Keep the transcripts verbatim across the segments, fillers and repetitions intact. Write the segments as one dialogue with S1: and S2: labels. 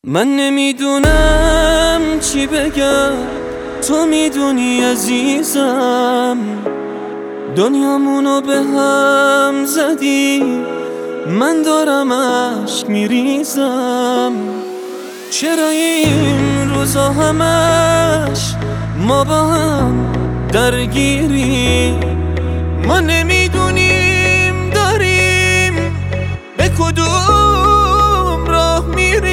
S1: من نمیدونم چی بگم، تو میدونی عزیزم. دنیامونو به هم زدی، من دارم عشق میریزم. چرا این روزا همش ما با هم درگیری؟ ما نمیدونیم داریم به کدوم راه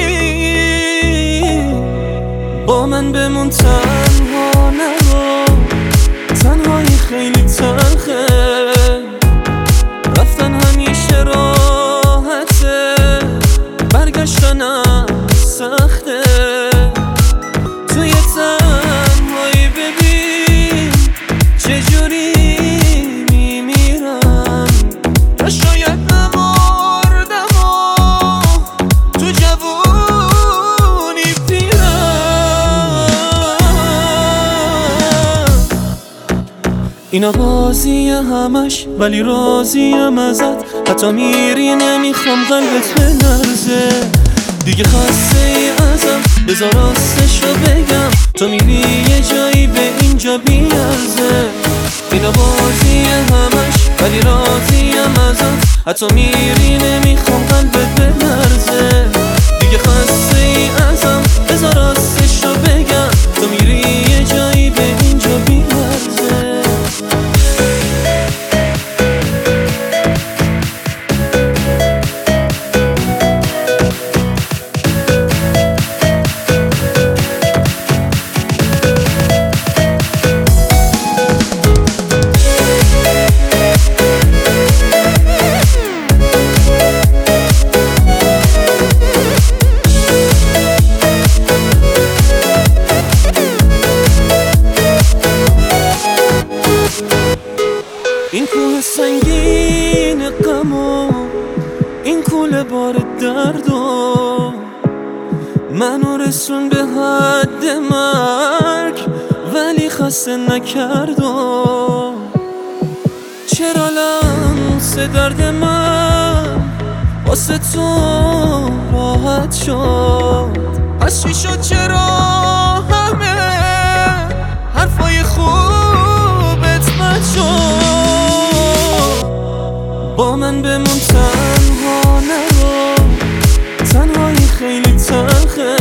S1: میریم. با من بمون تنها نرو، تنهایی خیلی تلخه، رفتن همیشه راحته، برگشتنم سخته. توی تنهایی ببین چجوری میمیرم. یا شاید نمردم و تو جوونی پیرم. اینا بازی همش ولی راضیم ازت، حتی میری نمیخوام قلبت بلرزه. دیگه خسته ای ازم، بذار راستشو بگم، تو میری یه جایی به اینجا بیارزه. اینا بازی همش ولی راضیم ازت، حتی میری نمیخوام قلبت بلرزه. دیگه خسته ای ازم، بذار راستشو بگم، تو میری یه جایی به اینجا بیارزه. این کوه سنگین غم و این کوله بار درد و منو رسون به حد مرگ ولی خسته نکرد. و چرا لمس درد من واسه تو راحت شد؟ از چی شد چرا همه حرفای خوبت بد شد؟ با من بمون تنها نرو، تنهایی خیلی تلخه،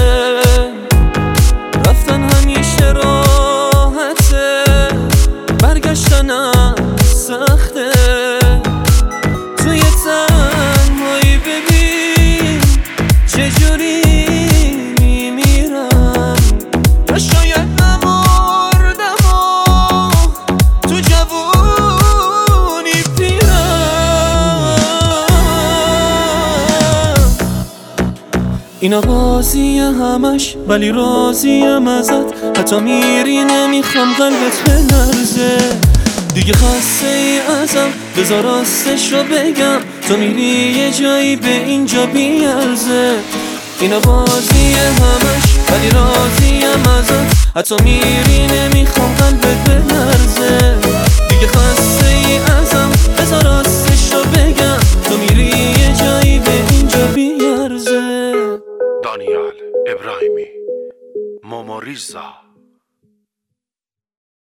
S1: رفتن همیشه راحته، برگشتنم سخته. توی تنهایی ببین چجوری میمیرم. یا شاید نمردم و تو جوونی اینا بازی همش ولی راضیم ازت، حتی میری نمیخوام قلبت بلرزه. دیگه خسته ای ازم، بذار راستشو بگم، تو میری یه جایی به اینجا بیارزه. اینا بازی همش ولی راضیم ازت، حتی میری نمیخوام قلبت بلرزه. دیگه